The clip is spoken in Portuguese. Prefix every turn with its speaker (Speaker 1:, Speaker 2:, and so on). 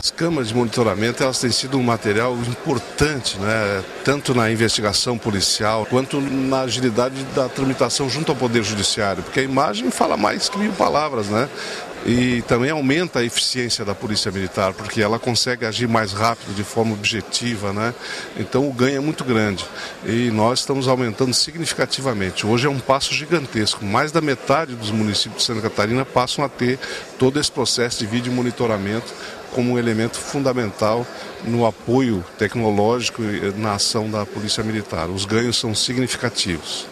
Speaker 1: As câmaras de monitoramento elas têm sido um material importante, né? Tanto na investigação policial quanto na agilidade da tramitação junto ao Poder Judiciário, porque a imagem fala mais que 1000 palavras, né? E também aumenta a eficiência da Polícia Militar, porque ela consegue agir mais rápido, de forma objetiva, né? Então o ganho é muito grande e nós estamos aumentando significativamente. Hoje é um passo gigantesco, mais da metade dos municípios de Santa Catarina passam a ter todo esse processo de vídeo monitoramento como um elemento fundamental no apoio tecnológico e na ação da Polícia Militar. Os ganhos são significativos.